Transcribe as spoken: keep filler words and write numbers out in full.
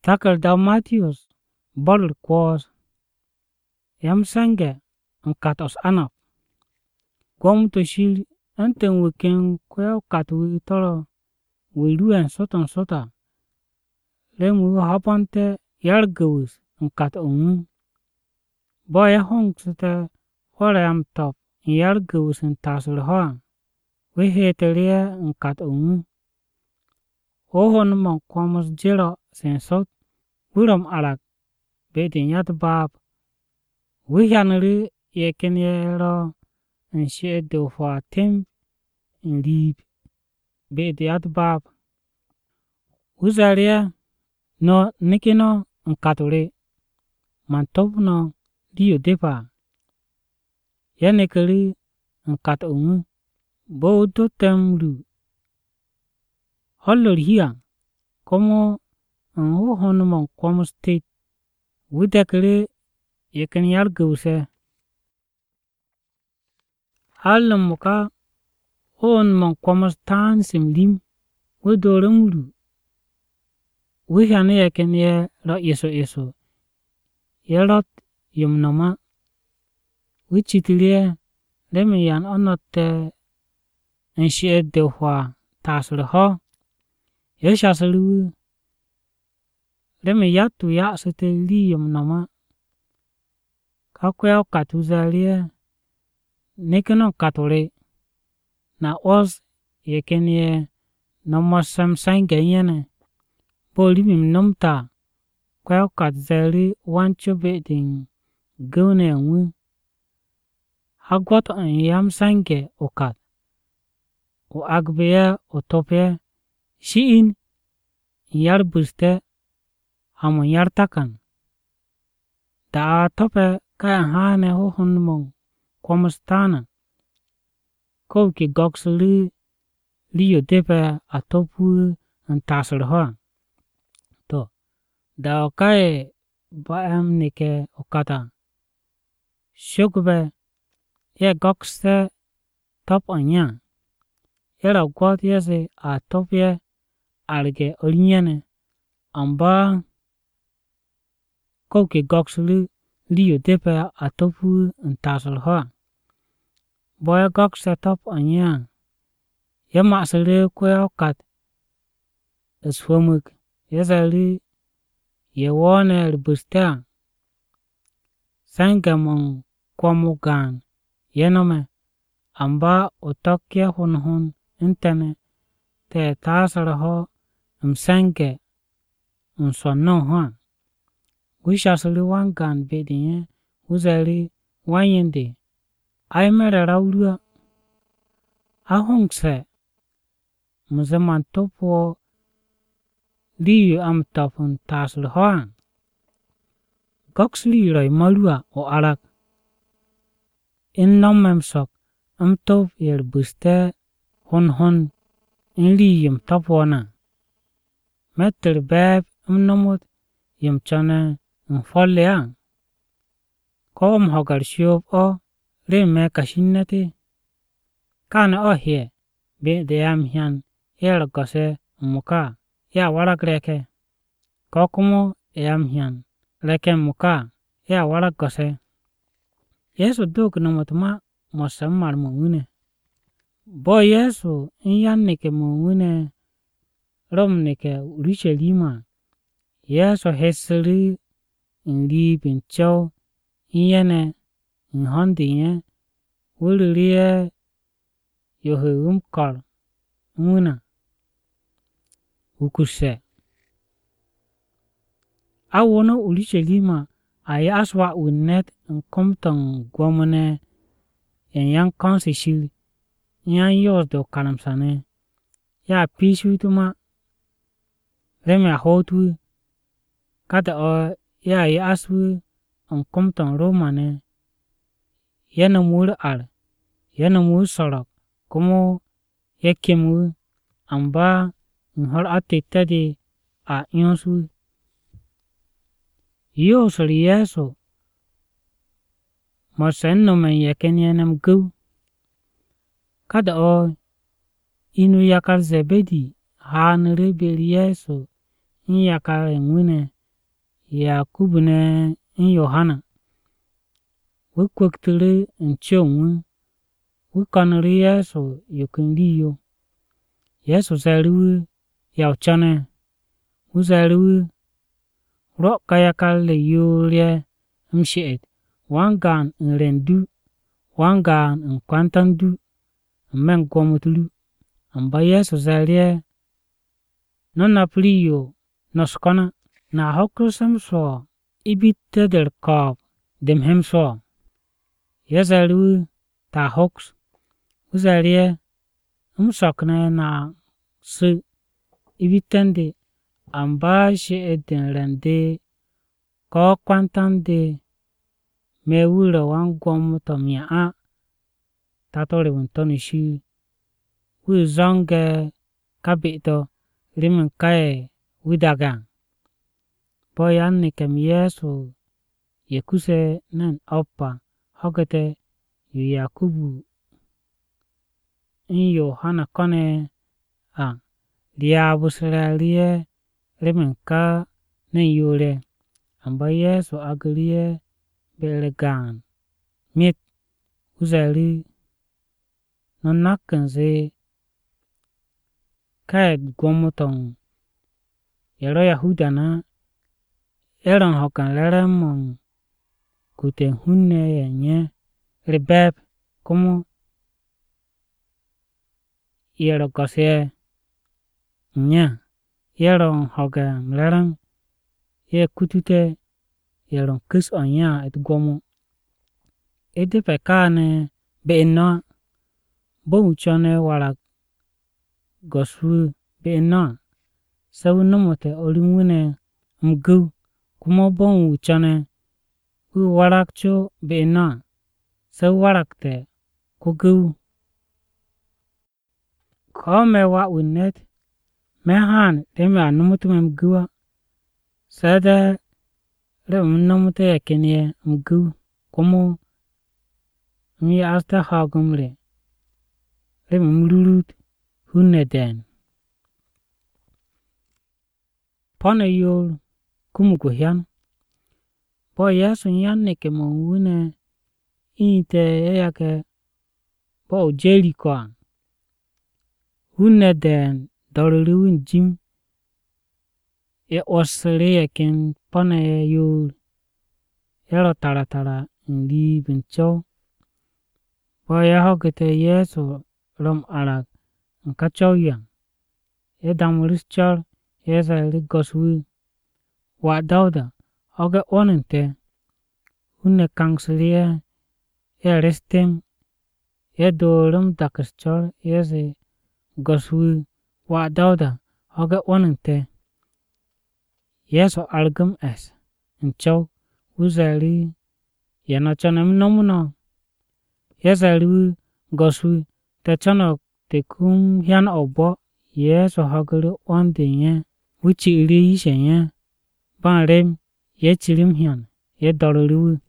Takarda Matius Barar Kwas Yam Sange Nkat Os Anap Gwamnati shiri antan wikin kwaya katwi toro wiruan sotan sota lemu hapante yargawis nkat ongu boya hongsete hore am top yargawis ntasir hoa wiheteria nkat ongu ohon man kwamas jira sen sot wiram alak bedin yat bab wihanri yeken yero nshe do fa tem nrib bedi yat bab wizaria no nikino nkatore mantopno dio depa yanekari nkat ongu bo do temru hollor hiya komo nho honman kwam state widakere yeken yargawse halin muka on man kwamas tan simlim widoramuru wihane yeken ye ro yeso yeso yerot yumnoma wichitilie lemi yan onote nshe dewa tasir ho yeshasulu lemi yatu ya sete li yumnoma kakwea katuzalie nikino katore na os yeken ye nomasam sange yene bolimim nomta kwea katzali wancho bedin gune ngu hagwat an yam sange okat o agbeya o topye shiin yar buste hamun yar takan da tope kaya hane ho honmon kwamastana kowki goksuli liyo depe atopu ntasir hoa to da okaye baam nike okata shokbe ye gokste top anya yera gwat yese a topye alge olinyene amba kowki goksuli liyo depe atopu ntasir hoa boya gokste top anya yama asile kwea kat esfomuk yezali yewone ribustea sangamon kwamugan yenome amba otokye hun hun intene te tasar ho msange nsonno hoa wishasili wangan bedinye wuzali wanyende ay mere rawlua ahongse muzeman topo liyo am topun tasir hoa goksli roi malua o alak in nomem sok am top yer buste hon hon in liyum topwana meter beb am nomot yum chane nfollea kom hogar shiob o re me kashinnete kana o hie be de am hian yer gose muka ya warak reke kokumo yam hian reke muka ya warak gose yesu duk nomotma mosammar mungune bo yesu inyan nike mungune rom nike urushalima yesu hesri inli binchow inyene inhondiye wuliriye yohewum kor nguna ukuse awono urushalima ay aswa unnet nkomtong gwamone en yang konsi shil yan yordo kalamsane ya pishutuma reme hotu kada o ya ay aswu nkomtong romane yana mur al yana mur sorok kumo yakemu amba nhor atitadi a yonsu yo sori yeso mosen no men yeken yenam gu kada o inu yakar zebedi han rebel yeso in yakar ngune Yakubu ne in Yohana we kwektere nche onwe we kanere Yesu yokenriyo Yesu zariwe yaw chane we zariwe ro kaya kalle yore msheet wangan nrendu wangan nkwantandu men gomutulu amba Yesu zariye nona priyo noskona na hokrusam so ibite der kob dem hem so Yezariwe ta hoks uzariye umsokne na se ibitende amba sheet den rende ko kwantande me wura wan gomuto mi'a tatore wuntoni shi wi zonge kabito rimin kaye widaga boyanne kem Yesu yekuse nen oppa hogete yu Yakubu in Yohana kone a liyabusraliye rimin ka nen yore amba Yesu agariye belegan mit uzari nonakenze kaye gomuton yero Yahuda na eran hokan leremon kuten hunne yenye ribeb kumu yero gosye nya yero hogan lerem ye kutute yero kus onya et gomu ede pekane be ino bo uchone warak goswu be ino sawu numote olimwine mgu kuma bon uchone wi warak cho be ino sawu warakte kugu kome wa winnet mehan teme anumutume mguwa sade le umnumute yakeniye mgu kumu mi asta hagumre le mumrurut hunne den pone yor kumugo hyan bo Yesu yanne ke monwune inte yake bo Jeriko hunne den doruriwin jim e osre yaken pone yor yero tara tara nri bincho bo yahogete Yesu rom arak nkachoya edamuris chor yezari goswi wa dauda oge onente hunne kangsriye erestem yedorum dakischor yeze goswi wa dauda oge onente Yesu algum es ncho uzari yenochonem nomuno yezari goswi techono tekum hyan obo Yesu hogere ondenye wichi iri yishenye banrem ye chirim hyan ye dororiwu